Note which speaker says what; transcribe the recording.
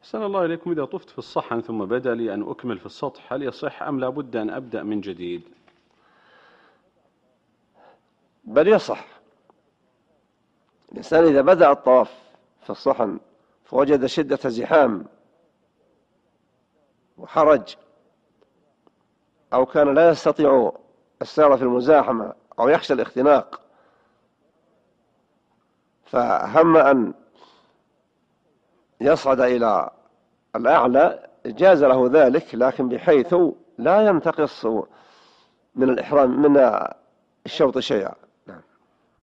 Speaker 1: أحسن الله إليكم، إذا طفت في الصحن ثم بدا لي أن أكمل في السطح، هل يصح أم لا بد أن أبدأ من جديد؟
Speaker 2: بل يصح. الإنسان إذا بدأ الطواف في الصحن فوجد شدة زحام وحرج، أو كان لا يستطيع السير في المزاحمة أو يخشى الاختناق، فهم أن يصعد إلى الأعلى، جاز له ذلك، لكن بحيث لا ينتقص من الإحرام من الشوط شيئا.